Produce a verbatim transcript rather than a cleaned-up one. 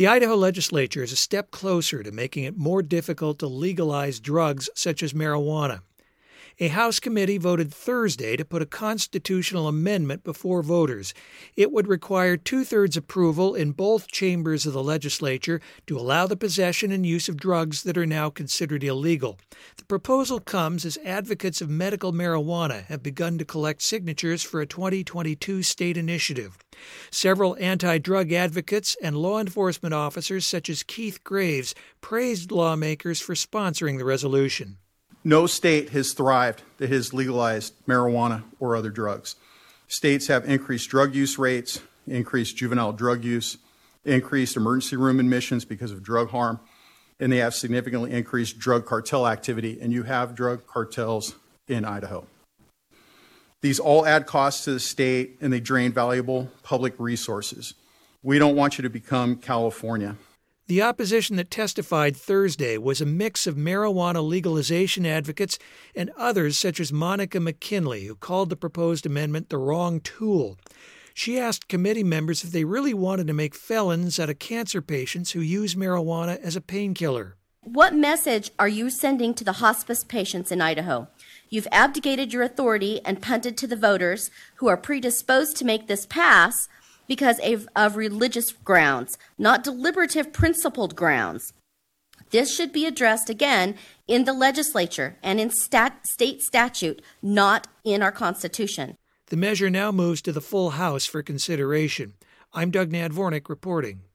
The Idaho legislature is a step closer to making it more difficult to legalize drugs such as marijuana. A House committee voted Thursday to put a constitutional amendment before voters. It would require two-thirds approval in both chambers of the legislature to allow the possession and use of drugs that are now considered illegal. The proposal comes as advocates of medical marijuana have begun to collect signatures for a twenty twenty-two state initiative. Several anti-drug advocates and law enforcement officers such as Keith Graves praised lawmakers for sponsoring the resolution. No state has thrived that has legalized marijuana or other drugs. States have increased drug use rates, increased juvenile drug use, increased emergency room admissions because of drug harm, and they have significantly increased drug cartel activity, and you have drug cartels in Idaho. These all add costs to the state, and they drain valuable public resources. We don't want you to become California. The opposition that testified Thursday was a mix of marijuana legalization advocates and others such as Monica McKinley, who called the proposed amendment the wrong tool. She asked committee members if they really wanted to make felons out of cancer patients who use marijuana as a painkiller. What message are you sending to the hospice patients in Idaho? You've abdicated your authority and punted to the voters who are predisposed to make this pass because of, of religious grounds, not deliberative principled grounds. This should be addressed again in the legislature and in stat, state statute, not in our Constitution. The measure now moves to the full House for consideration. I'm Doug Nadvornik reporting.